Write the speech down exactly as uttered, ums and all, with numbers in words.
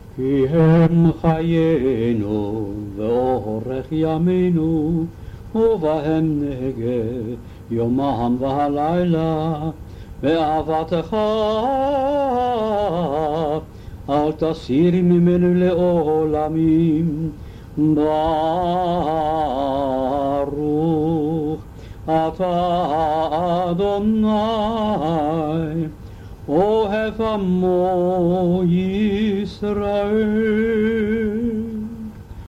כי הם חיינו ואורך ימינו ובהם נהגה יומם והלילה ואהבתך אל תסיר ממנו לעולמים ברוך אתה אדוני אוהב עמו ישראל